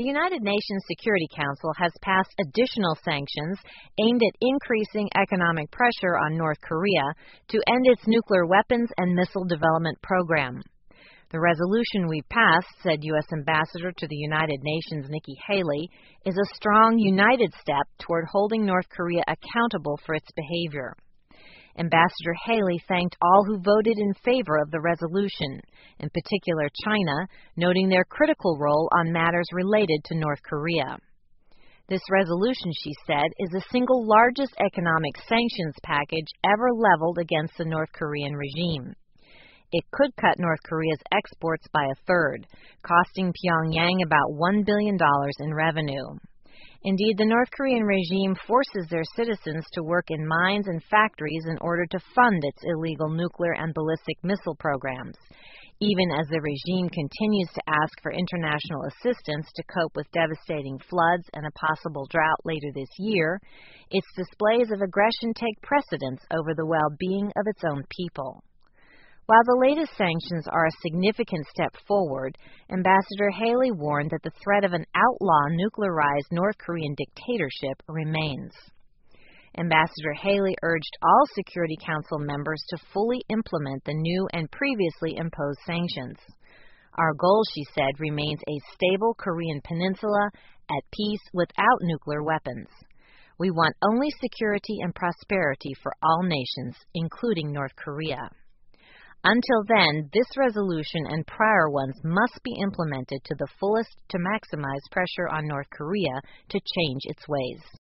The United Nations Security Council has passed additional sanctions aimed at increasing economic pressure on North Korea to end its nuclear weapons and missile development program. The resolution we passed, said U.S. Ambassador to the United Nations Nikki Haley, is a strong, united step toward holding North Korea accountable for its behavior. Ambassador Haley thanked all who voted in favor of the resolution, in particular China, noting their critical role on matters related to North Korea. This resolution, she said, is the single largest economic sanctions package ever leveled against the North Korean regime. It could cut North Korea's exports by a third, costing Pyongyang about $1 billion in revenue. Indeed, the North Korean regime forces their citizens to work in mines and factories in order to fund its illegal nuclear and ballistic missile programs. Even as the regime continues to ask for international assistance to cope with devastating floods and a possible drought later this year, its displays of aggression take precedence over the well-being of its own people. While the latest sanctions are a significant step forward, Ambassador Haley warned that the threat of an outlaw nuclearized North Korean dictatorship remains. Ambassador Haley urged all Security Council members to fully implement the new and previously imposed sanctions. Our goal, she said, remains a stable Korean peninsula at peace without nuclear weapons. We want only security and prosperity for all nations, including North Korea. Until then, this resolution and prior ones must be implemented to the fullest to maximize pressure on North Korea to change its ways.